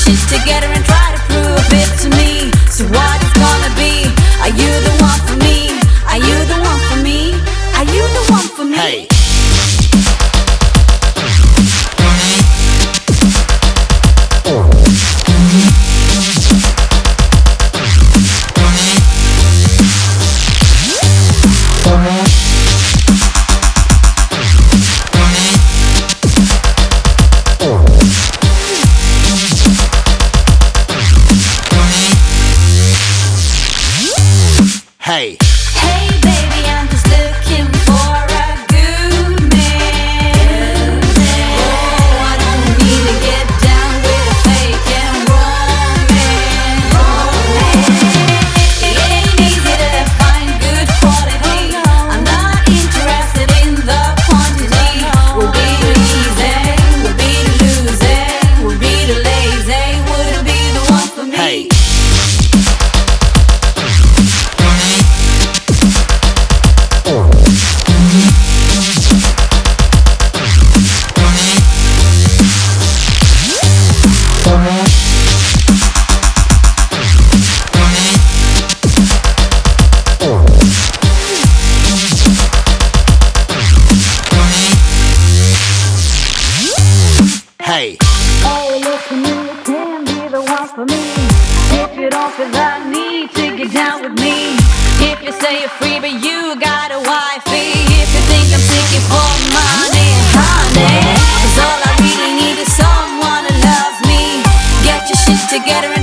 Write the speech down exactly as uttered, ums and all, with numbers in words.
shit together and try to prove it to me. So what it's gonna be? Are you the one for me? Are you the one for me? Are you the one for me? Hey. Hey. Hey baby, I'm just looking for a good man. Oh, I don't need to get down with a fake and wrong man. It ain't easy to find good quality. I'm not interested in the quantity. We'll be the easy, we'll be the loser, we'll be the lazy. Wouldn't be the one for me. Hey. Hey. Oh, look at me, you can be the one for me. If you don't feel the need to get down with me. If you say you're free but you got a wifey. If you think I'm seeking for money, honey, 'cause all I really need is someone who loves me. Get your shit together and